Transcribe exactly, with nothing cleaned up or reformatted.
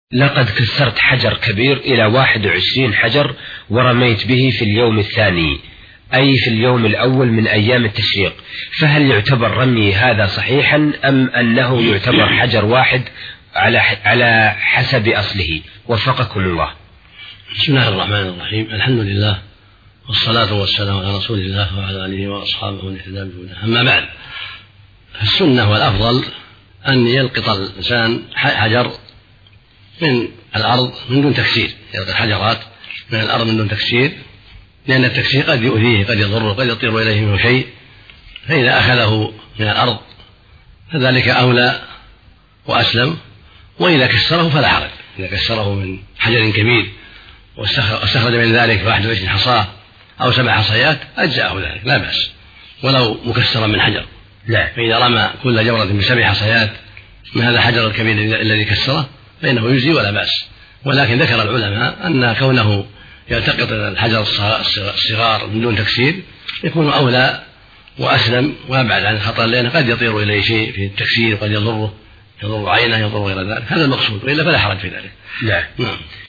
لقد كسرت حجر كبير إلى واحد وعشرين حجر ورميت به في اليوم الثاني، أي في اليوم الأول من أيام التشريق، فهل يعتبر رمي هذا صحيحا أم أنه يعتبر حجر واحد على على حسب أصله؟ وفقكم الله. بسم الله الرحمن الرحيم، الحمد لله والصلاة والسلام على رسول الله وعلى آله وأصحابه ومن اهتدى بهداه. أما بعد، السنة والأفضل أن يلقط الإنسان حجر من الأرض من دون تكسير، يلقط حجرات من الأرض من دون تكسير، لأن التكسير قد يؤذيه، قد يضره، قد يطير إليه منه شيء، فإذا أخذه من الأرض فذلك أولى وأسلم، وإذا كسره فلا حرج. إذا كسره من حجر كبير واستخرج من ذلك واحد وعشرين حصاة أو سبع حصيات أجزأه ذلك، لا بأس، ولو مكسرا من حجر. لا. فإذا رمى كل جمرة بسبع حصيات من هذا الحجر الكبير الذي كسره فإنه يجزي ولا بأس. ولكن ذكر العلماء أن كونه يلتقط الحجر الصغار من دون تكسير يكون أولى وأسلم وأبعد عن الخطر، لأنه قد يطير إليه شيء في التكسير، قد يضره، يضر عينه، يضر غير ذلك. هذا المقصود، وإلا فلا حرج في ذلك. لا.